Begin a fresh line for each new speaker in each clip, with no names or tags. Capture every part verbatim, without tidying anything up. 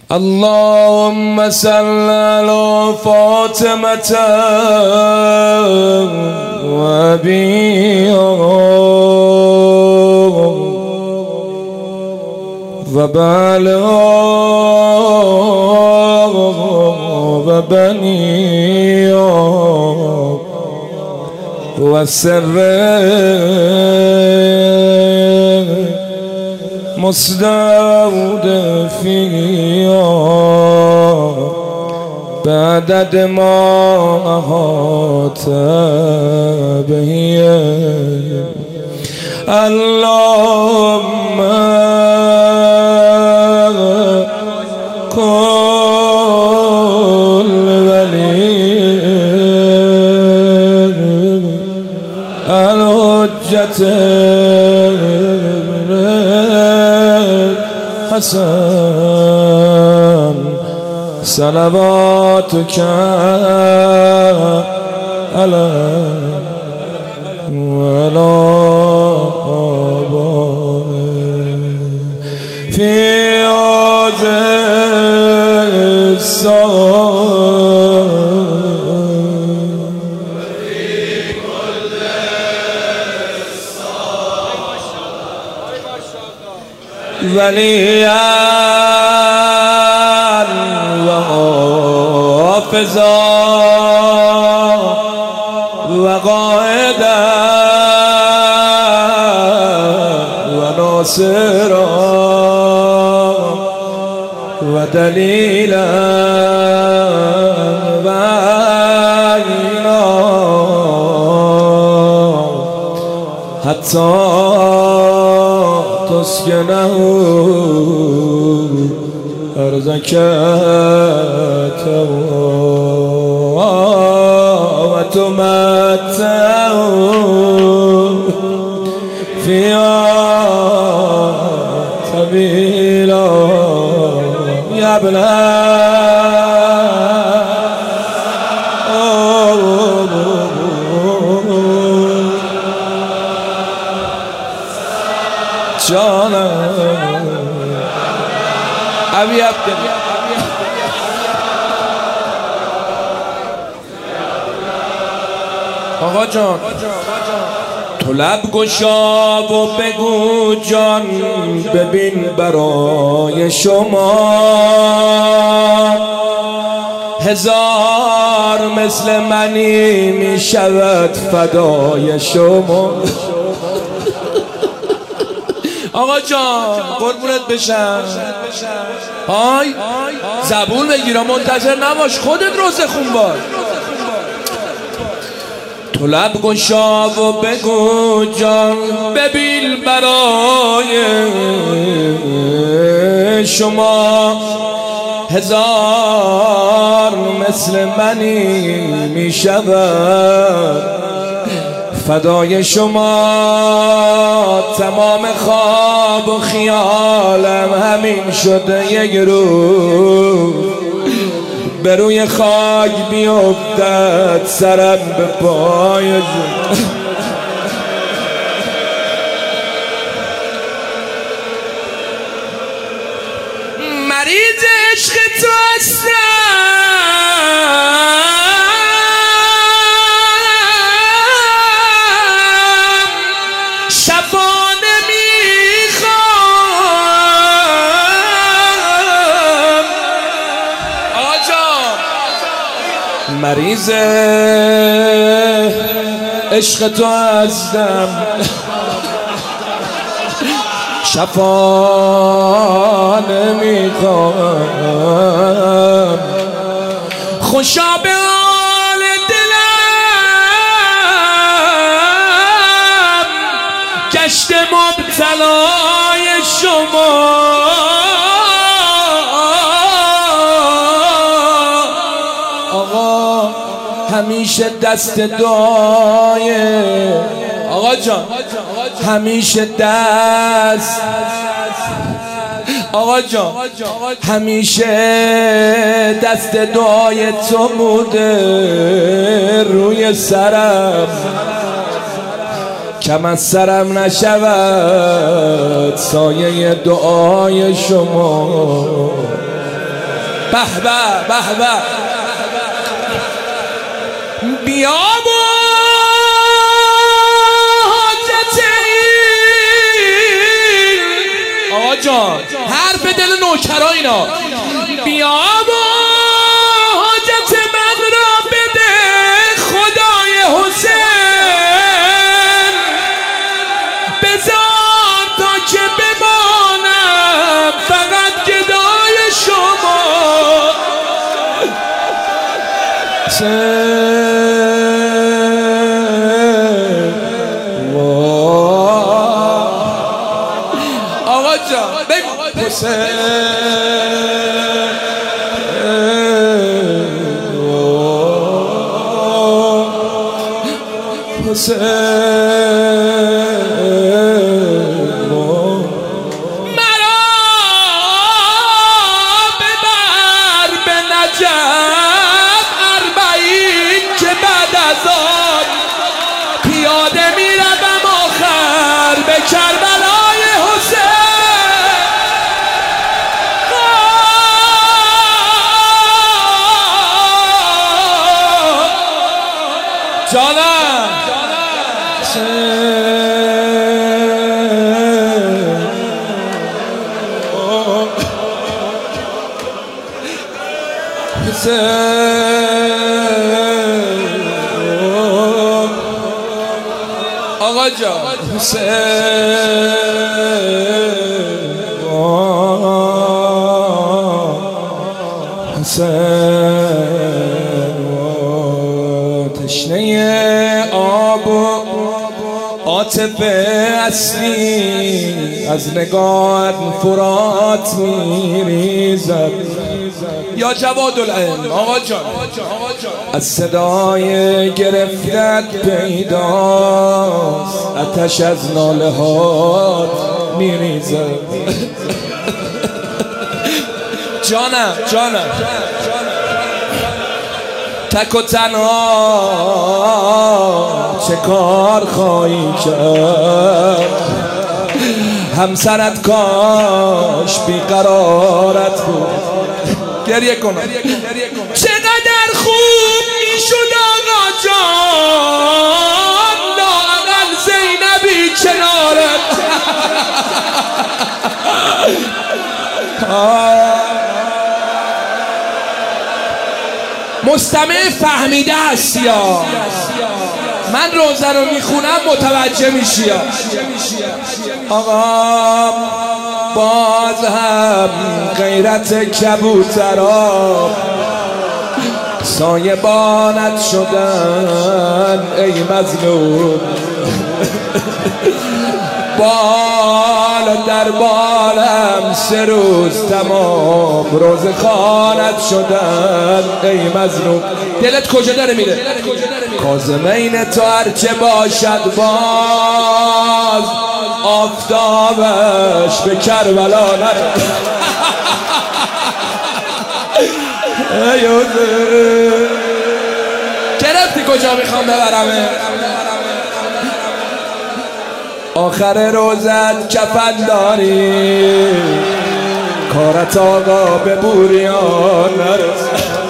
اللهم صل على فاطمة وأبيها وبعلها وبنيها وسر مستودع فيها بعدد ما أحاط به. اللهم كل ولي الحجة حسن صلواتك عليه وعلى آبائه في هذه الساعة وفي كل ساعة وليا وحافظا وقائدا وناصرا ودليلا وعينا حتى تسكنه أرضك وتمتعه فيها طويلا يا جانا ابھی آپ کریے آقا جان تو لب گشا و بگو جان ببین برای شما هزار مثل منی می شود فدای شما. آقا جان قربونت بشم های زبون بگیرم منتظر نباش خودت روزه خون باش. تو لب گشا و بگو جان ببین برای شما هزار مثل منی می شود فدای شما. تمام خواب و خیالم همین شده یک روز به روی خاک بیفتد سرم به پای مریض عشق تو مریض عشق تو هستم شفا نمیخوام خوشا به حال دلم گشت مبتلای شما. همیشه دست دعای آقا جان همیشه دست آقا جان همیشه دست دعای تو بوده روی سرم کم از سرم نشود سایه دعای شما. به به به به بیا با حاجت آقا جان حرف دل نوکرا اینا بیا با حاجت من را بده خدای حسین بذار تا که بمانم فقط گدای شما آقا جان بگو حسین مرا ببر به نجف اربعین که بعد از آن پیاده میروم آخر به کربلای حسین جانم آقا جان حسین حسین تشنه آب و عاطفه اصلی از نگاهت فرات میریزد یا جواد العلم آقا جان از صدای گرفتت پیداست آتش از ناله هات میریزد جانم جانم تک و تنها چه کار خواهی کرد همسرت کاش بیقرارت بود گریه کنم چقدر خوب میشد آقا جان لااقل زینبی کنارت مستمع فهمیده هستی یا من روزه رو میخونم متوجه میشی آقا باز هم غیرت کبوترا سایبانت شدن ای مظلوم بال در بالم سه روز تمام روز خانت شدن ای مظلوم دلت کجا داره میره کاظمین تو هرچه باشد باز آفتابش به کربلا نره گرفتی کجا میخوام ببرمه آخر روزت کفن داری کارت آقا به بوریان نرس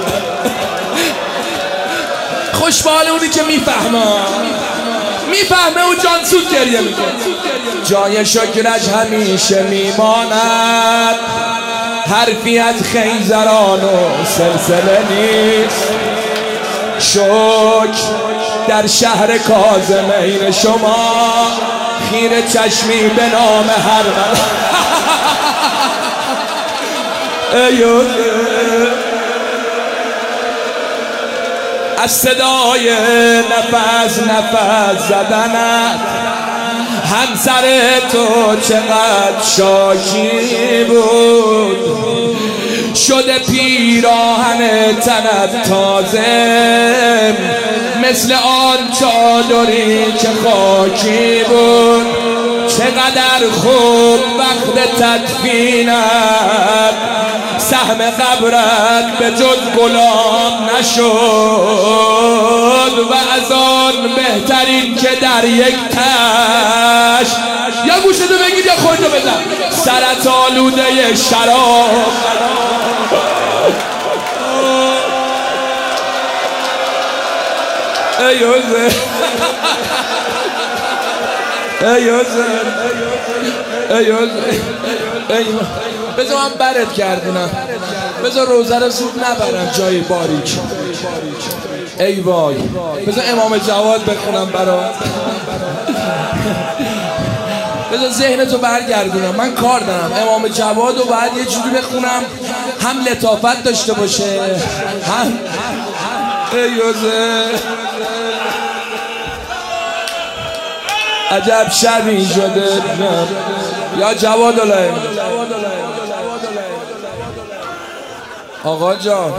خوشبال اونی که میفهمه میفهمه و جانسود گریه میکنه جای شکرش همیشه میماند حرفی از خیزران و سلسله نیست شکر در شهر کاظمین شما خیره چشمی به نام هر من از صدای نفس نفس زدنت همسر تو چقدر شاکی بود شده پیراهن تنت تازه مثل آن چادری که خاکی بود چقدر خوب وقت تدفینت سهم قبرت به جز غلام نشد و از آن بهترین که در یک تش یا گوشتو بگیر یا خودتو بزن سرت آلوده شراب ای حسین ای حسین ای حسین ای بذار من برت گردونم، بذار روزه رو زود نبرم جای باریک. ای وای بذار امام جواد بخونم برات، بذار ذهنتو برگردونم. من کار دارم، امام جواد رو باید یه جوری بخونم هم لطافت داشته باشه هم ای حسین عجب شبی شده یا جواد الهی. آقا جان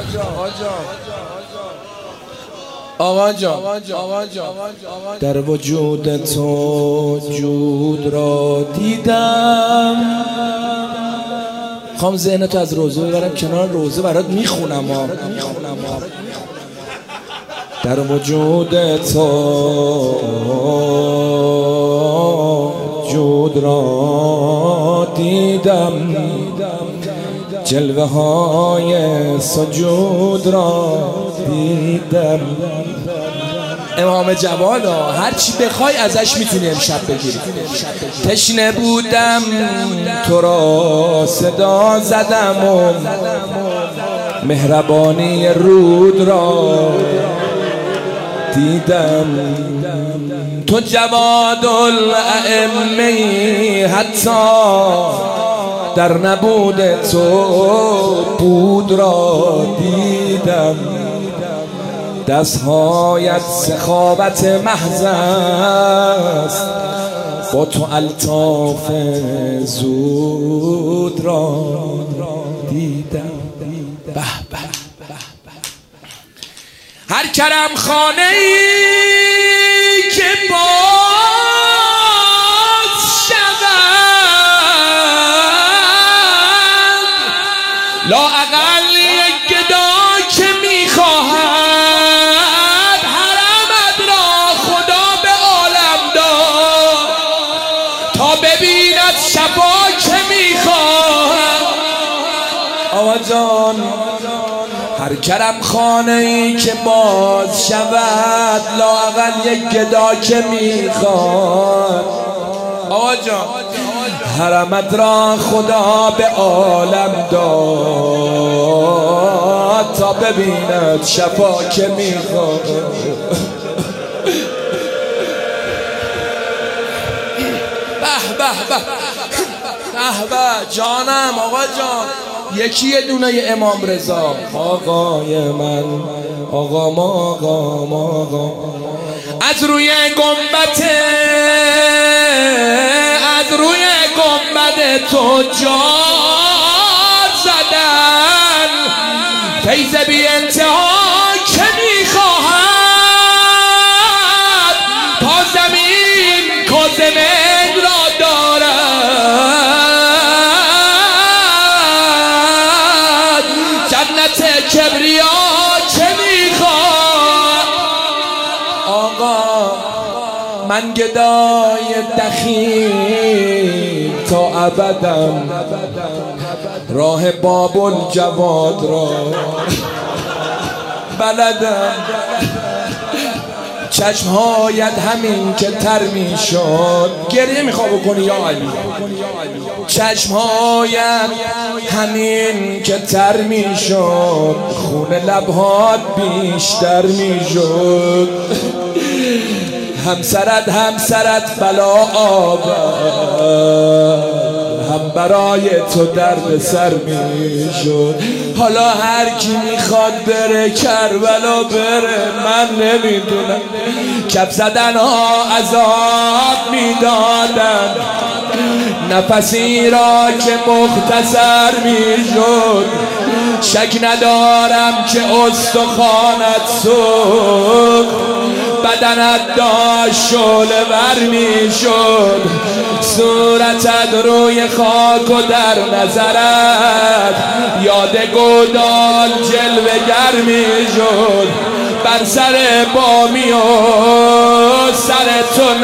آقا جان در وجود تو جود را دیدم. خوام ذهنتو از روزه ببرم کنار، روزه برات میخونم ها. در وجود تو جود را دیدم، جلوه های سجود را دیدم. امام جواد ها هر چی بخوای ازش میتونی امشب بگیری. تشنه بودم تو را صدا زدم و مهربانی رود را دیدم. تو جواد الائمه حتی در نبود تو بود را دیدم. دستهایت سخاوت محض است، با تو الطاف زود را دیدم. به به هر کرم خانه ای که باز شود، لااقل یک گدا که میخواهد حرمت را خدا به عالم داد تا ببیند شبا که میخواهد. آقا جان هر کرم خانه ای که باز شود، لااقل یک گدا که میخواد. آقا جان حرمت را خدا به عالم داد تا ببیند شفا که میخواد. به به به به به جانم آقا جان. یکی یه دونه امام رضا آقای من، آقا ما آقا ما آقا. از روی گنبد از روی گنبد تو جار زدن، فیض بی انتها که میخواهد تا زمین کازمین را دارد. جنت کبریا چه میخواد. آقا من گدای دخیل تا ابدم، راه باب الجواد را بلدم. چشمهایت همین که تر می شد، گریه میخوا بکنی یا علی. چشمهایت همین که تر می شد، خون لبهات بیشتر می شد. همسرت همسرت بلا آورد، هم برای تو درد سر می شد. حالا هر کی میخواد بره کربلا بره، من نمیدونم. کف زدن ها عذاب میدادن، نفسی را که مختصر میشد. شک ندارم که استخوانت سوخت، بدنت داشت شعله ور میشد. صورتت روی خاک و در نظرت یاد گودال جلوه گر میشد. بر سر بامی و سر تو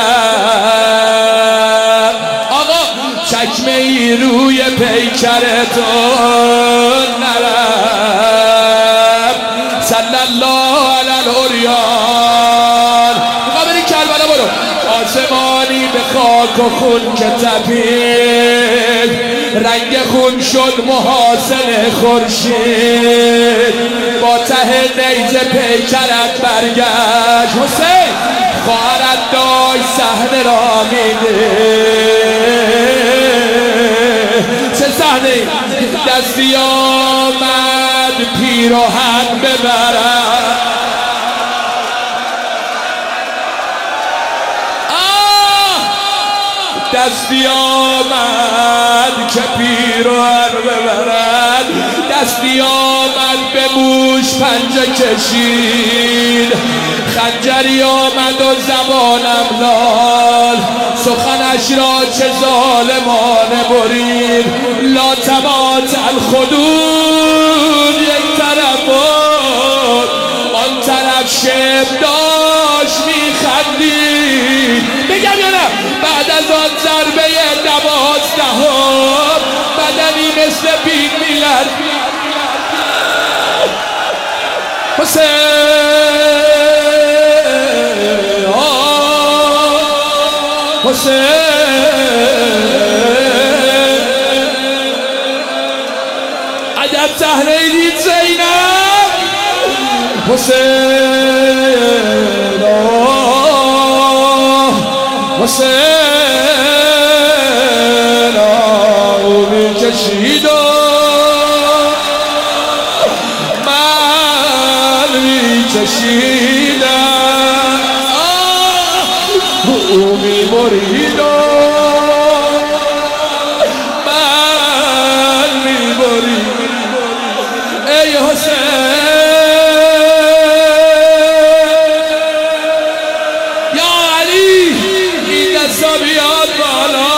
نرم. آقا چکمه ای روی پیکر تو نرم. صلی الله علی العریان. خون که تپید، رنگ خون شد محاسن خورشید، با ته نیزه پیکرت برگشت حسین، خواهرت داشت صحنه را میدید. چه صحنه؟ دستی آمد پیراهن ببرد، دستی آمد که پیراهن ببرد، دستی آمد به موش پنجه کشید، خنجری آمد و زبانم لال، سخنش را چه ظالمانه برید. لا تمات الخدود یک طرف بود، آن طرف شب داشت میخندید. بگم یا نه؟ بعد از آن ضربه دوازدهم بدنی مثل بین میلرد. حسین حسین عجب صحنه دید زینب. حسین حسین آهو میکشید و من میکشیدم، او میبرید و من میبرید. ای حسین یا علی این دستا بیاد بالا.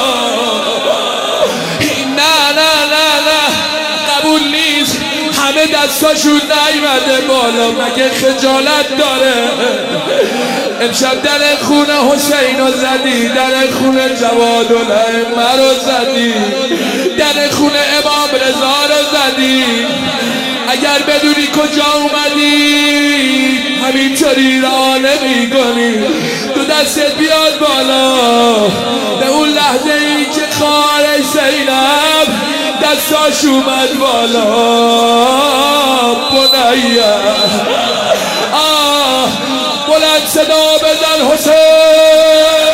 نه نه نه نه قبول نیست، همه دستاشون نیمده بالا، مگه خجالت داره؟ امشب در خونه حسین رو زدی، در خونه جوادالائمه رو زدی، در خونه امام رضا رو زدی. اگر بدونی کجا اومدی همینطوری راه نمی‌کنی. تو دستت بیاد بالا. به اون لحظه ای که خواهر زینب دستاش اومد بالا، بنیه آه بلند صدا بزن حسین،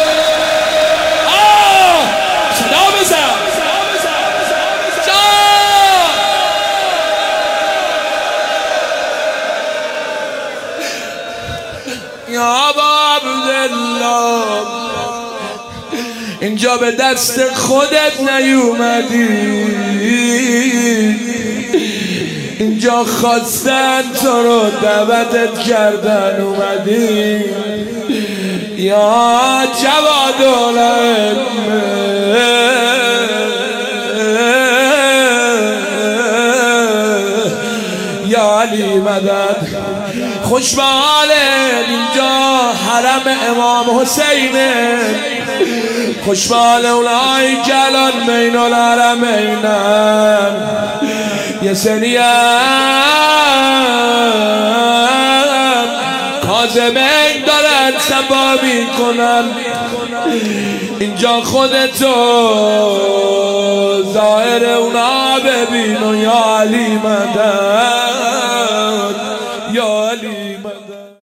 آه صدا بزن یا ابا عبدالله، اینجا به دست خودت نیومدی، اینجا خواستن تو رو دعوتت کردن اومدی. یا جوادالائمه یا علی مدد، خوش به حالت. اینجا حرم امام حسینه، خوش به حال اونایی که الان بین الحرمینن. یه سری کاظمین دارن صفا میکنن، اینجا خودتو ظاهر اونا ببین و یا علی مدد یا علی مدد.